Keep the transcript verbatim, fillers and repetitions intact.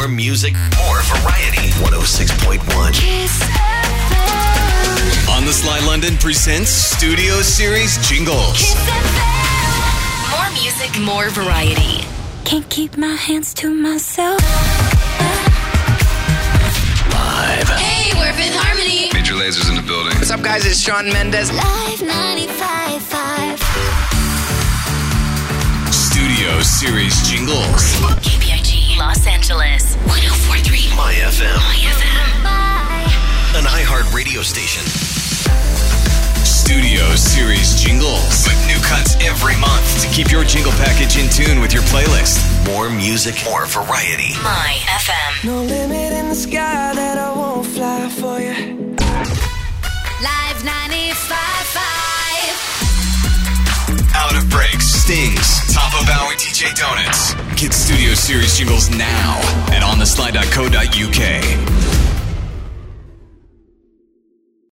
More music, more variety. one oh six point one. Kiss F M. On the Sly London presents Studio Series Jingles. Kiss F M. More music, more variety. Can't keep my hands to myself. Live. Hey, we're Fifth Harmony. Major Laser's in the building. What's up, guys? It's Shawn Mendes. Live ninety-five point five. Studio Series Jingles. K P I G, Los Angeles. one oh four point three. My F M. My F M. Bye. An iHeart radio station. Studio Series Jingles. With new cuts every month to keep your jingle package in tune with your playlist. More music, more variety. My F M. No limit in the sky that I won't fly for you. Live ninety-five point five. Out of breaks, stings, top of hour D J donuts. Get Studio Series Jingles now at on the sly dot co dot U K.